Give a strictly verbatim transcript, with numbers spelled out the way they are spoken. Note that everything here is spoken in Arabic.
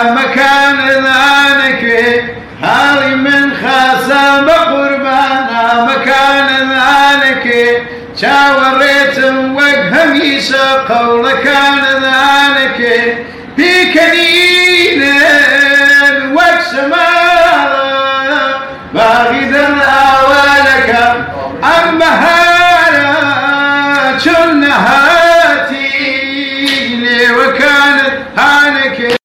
مكان ذلك هالي من خاصة بقربانا مكان ذلك شاوريت وجه ميسا قول كان ذلك بكنين وكسما